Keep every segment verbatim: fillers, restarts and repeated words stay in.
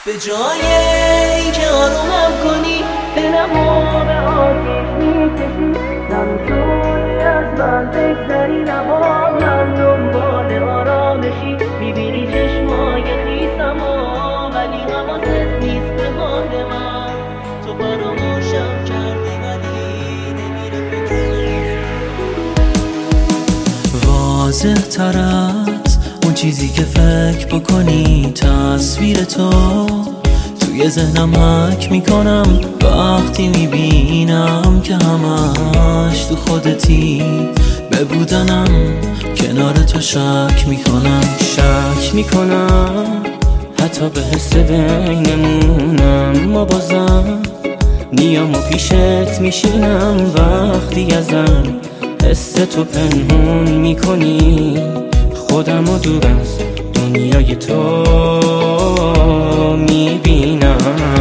به جای اینکه آرومم کنی دلمو به آتیش میکشی، نمیتونی از من بگذری، نبا من دنبال آرامشی. میبینی چشمای خیسمو ولی حواست نیست به حال من. تو فراموشم کردی ولی نمیره فکر. واضح تر از اون چیزی که فکر بکنی تصویر تو توی ذهنم حک میکنم وقتی میبینم که همش تو خودتی. به بودنم کنار تو شک میکنم شک میکنم حتی به حس بینمونم، ما بازم نیامو پیشت میشینم وقتی ازم حس تو پنهون میکنی. خودمو دور از دنیای تو میبینم.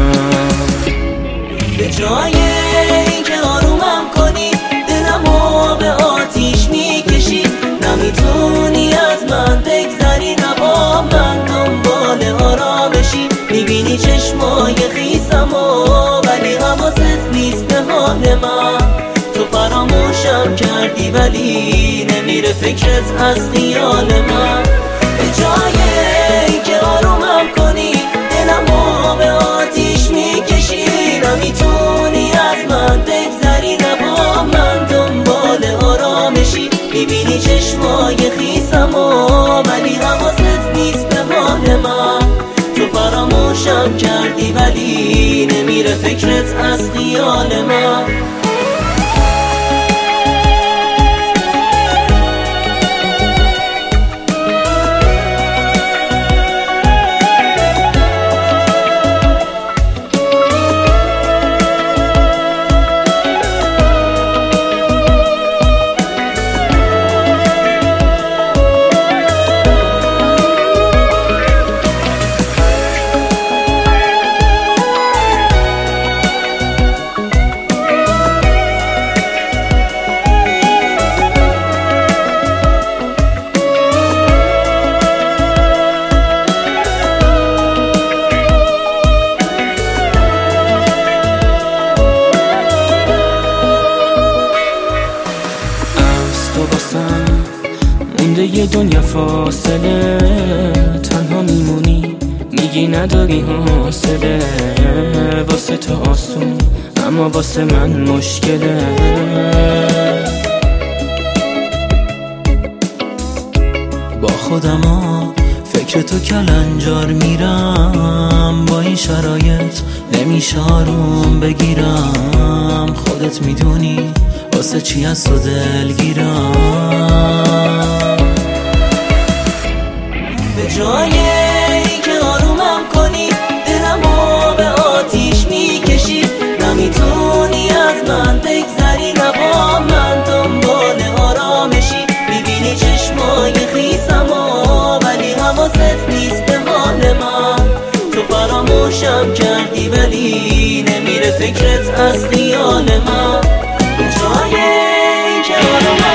به جای اینکه آرومم کنی دلمو به آتیش میکشی، نمیتونی از من بگذری، نبا من دنبال آرامشی. میبینی چشمای خیسمو ولی حواست نیست به حال من. تو فراموشم کردی ولی نمیره فکرت از خیال من. به جای اینکه آرومم کنی دلمو به آتیش میکشی، نمیتونی از من بگذری، نبا من دنبال آرامشی. میبینی چشمای خیسمو ولی حواست نیست به حال من. تو فراموشم کردی ولی نمیره فکرت از خیال من. مونده یه دنیا فاصله، تنها میمونی میگی نداری حوصله. واسه تو آسون اما واسه من مشکله. با خودم فکر تو کلنجار میرم، با این شرایط نمیشه آروم بگیرم. خودت میدونی واسه چی از تو دلگیرم. به جای اینکه آرومم کنی دلمو به آتیش میکشی، نمیتونی از من بگذری، نبا من دنبال آرامشی. میبینی چشمای خیسمو ولی حواست نیست به حال من. تو فراموشم کردی ولی نمیره فکرت از خیال من. به جای اینکه آرومم